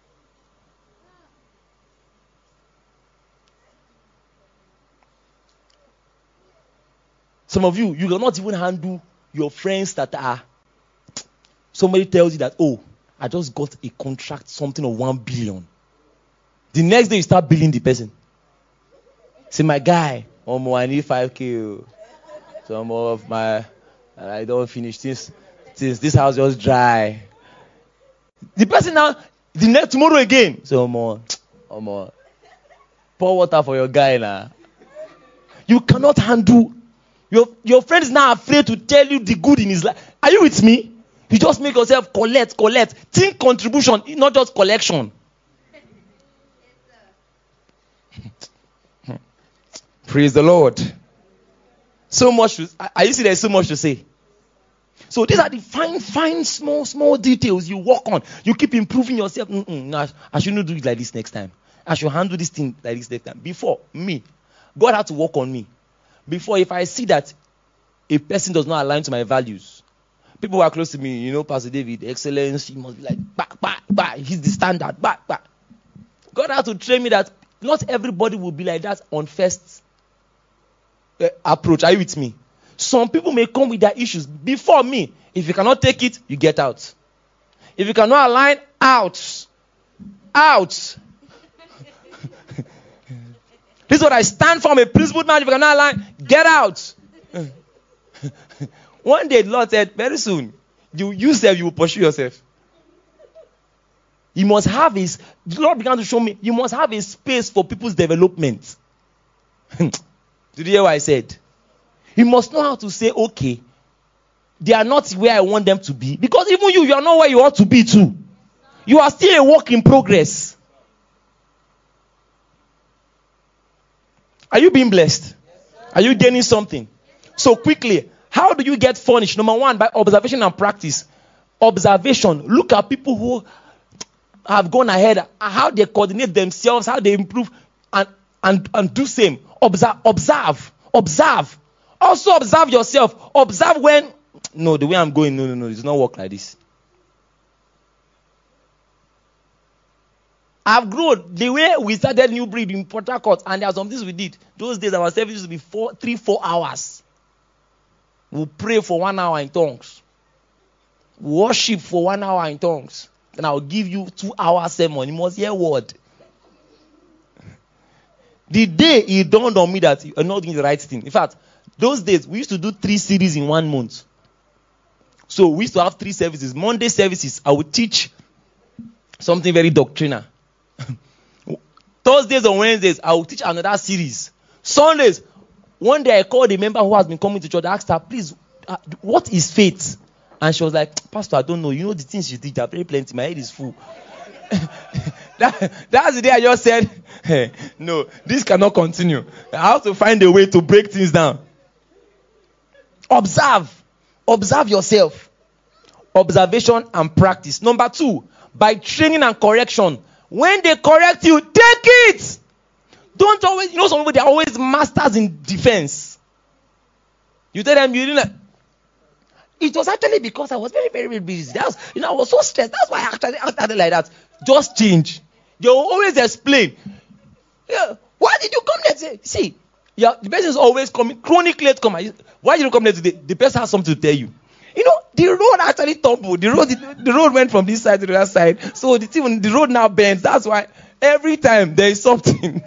Some of you, you cannot even handle your friends that are. Somebody tells you that, oh, I just got a contract, something of one billion. The next day you start billing the person. Say, my guy, oh, more, I need five K. Some more of my, I don't finish this. This, this house just dry. The person now, the next tomorrow again. So more, oh, more. Pour water for your guy now. You cannot handle. Your, your friend is now afraid to tell you the good in his life. Are you with me? You just make yourself collect, collect. Think contribution, not just collection. Praise the Lord. So much. To, are you see there's so much to say? So these are the fine, fine, small, small details you work on. You keep improving yourself. Mm-mm, no, I shouldn't do it like this next time. I should handle this thing like this next time. Before, me. God had to work on me. Before, if I see that a person does not align to my values, people who are close to me, you know, Pastor David, excellence, he must be like, bah, bah, bah, he's the standard, bah, bah. God had to train me that not everybody will be like that on first uh, approach. Are you with me? Some people may come with their issues before me. If you cannot take it, you get out. If you cannot align, out. Out. This is what I stand for. I'm a principled man. If you cannot align, get out. One day, the Lord said, very soon, you yourself, you will pursue yourself. You must have his, the Lord began to show me, you must have a space for people's development. Did you hear what I said? You must know how to say, okay, they are not where I want them to be. Because even you, you are not where you ought to be too. You are still a work in progress. Are you being blessed? Are you gaining something? So quickly, how do you get furnished? Number one, by observation and practice. Observation. Look at people who have gone ahead, how they coordinate themselves, how they improve, and, and, and do same. Observe, observe, observe. Also observe yourself. Observe when, no, the way I'm going, no, no, no, it does not work like this. I've grown. The way we started New Breed in Port Harcourt, and there are some things we did. Those days our service used to be four, three, four hours. We'll pray for one hour in tongues. Worship for one hour in tongues. Then I'll give you two hour sermon. You must hear word. The day it dawned on me that you're not doing the right thing. In fact, those days we used to do three series in one month. So we used to have three services. Monday services, I would teach something very doctrinal. Thursdays and Wednesdays, I will teach another series. Sundays, one day I called a member who has been coming to church. I asked her, please, uh, what is faith? And she was like, Pastor, I don't know. You know the things you teach are very plenty. My head is full. that, that's the day I just said, hey, no, this cannot continue. I have to find a way to break things down. Observe. Observe yourself. Observation and practice. Number two, by training and correction. When they correct you, take it. Don't always, you know, some people, they're always masters in defense. You tell them, you didn't. It was actually because I was very, very, very busy. That was, you know, I was so stressed. That's why I actually acted like that. Just change. They will always explain. Yeah, why did you come late? See, yeah, the person is always coming, chronic late comer. Why did you come late today? The person has something to tell you. You know, the road actually tumbled. The road, the road went from this side to the other side. So the, even the road now bends. That's why every time there is something.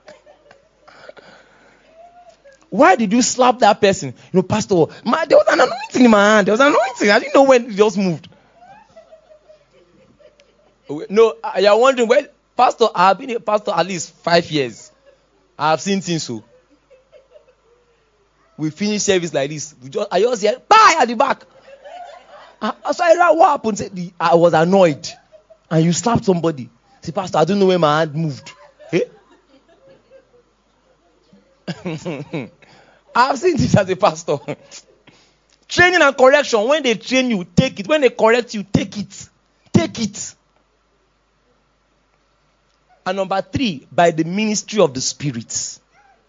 Why did you slap that person? You know, Pastor, my, there was an anointing in my hand. There was an anointing. I didn't know when it just moved. No, you're wondering, well, Pastor, I've been a pastor at least five years. I've seen things so. We finish service like this. We just, I just hear, bye at the back. I, so I what happened? Say, I was annoyed. And you slapped somebody. Say, Pastor, I don't know where my hand moved. Eh? I've seen this as a pastor. Training and correction. When they train you, take it. When they correct you, take it. Take it. And number three, by the ministry of the Spirit.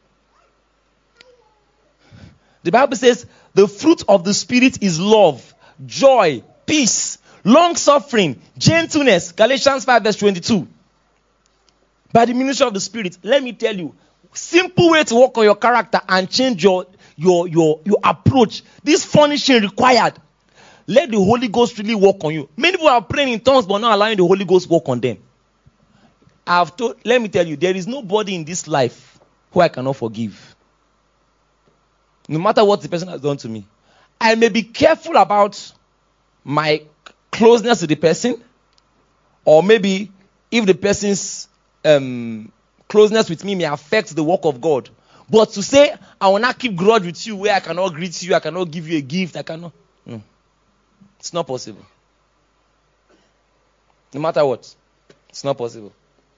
The Bible says the fruit of the Spirit is love, joy, peace, long-suffering, gentleness. Galatians five verse twenty-two. By the ministry of the Spirit, let me tell you, simple way to work on your character and change your, your, your, your approach. This furnishing required. Let the Holy Ghost really work on you. Many people are praying in tongues but not allowing the Holy Ghost work on them. I've told, let me tell you, there is nobody in this life who I cannot forgive. No matter what the person has done to me. I may be careful about my closeness to the person. Or maybe if the person's um, closeness with me may affect the work of God. But to say, I will not keep grudge with you where I cannot greet you, I cannot give you a gift, I cannot. No. It's not possible. No matter what. It's not possible.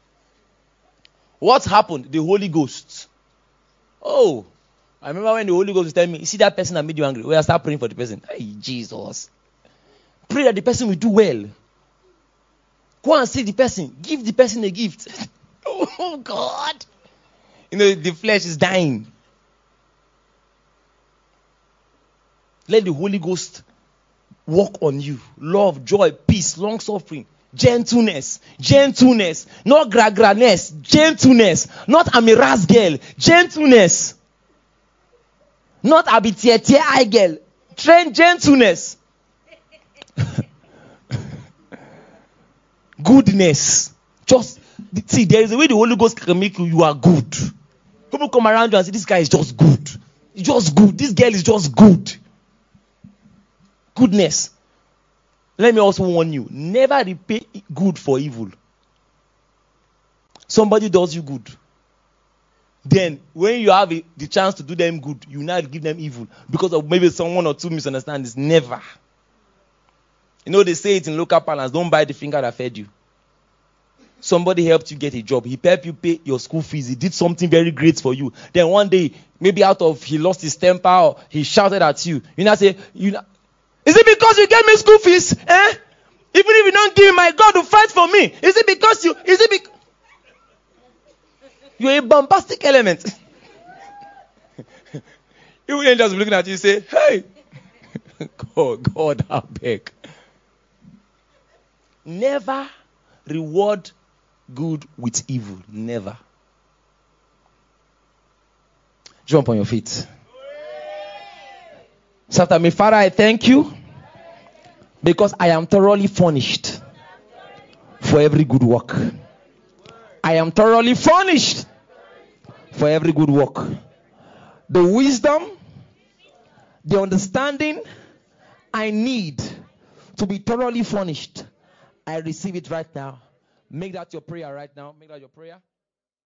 What happened? The Holy Ghost. Oh. I remember when the Holy Ghost was telling me, you see that person that made you angry? Well, I start praying for the person. Hey, Jesus. Pray that the person will do well. Go and see the person. Give the person a gift. Oh, God. You know, the flesh is dying. Let the Holy Ghost work on you. Love, joy, peace, long suffering, gentleness, gentleness, not gra-gra-ness, gentleness, not I'm a ras girl, gentleness. Not abitiete I girl. Train gentleness. Goodness. Just see, there is a way the Holy Ghost can make you, you are good. People come around you and say, this guy is just good. He's just good. This girl is just good. Goodness. Let me also warn you. Never repay good for evil. Somebody does you good. Then, when you have a, the chance to do them good, you now give them evil. Because of maybe someone or two misunderstandings. Never. You know, they say it in local parlance, don't bite the finger that fed you. Somebody helped you get a job. He helped you pay your school fees. He did something very great for you. Then one day, maybe out of, he lost his temper or he shouted at you. You now say, you know, is it because you gave me school fees? Eh? Even if you don't give me, my God will fight for me. Is it because you, is it because... You're a bombastic element. Even angels looking at you say, hey, God, God, I beg. Never reward good with evil. Never. Jump on your feet. Say after me, Father, I thank you because I am thoroughly furnished for every good work. I am thoroughly furnished for every good work. The wisdom, the understanding I need to be thoroughly furnished, I receive it right now. Make that your prayer right now. Make that your prayer.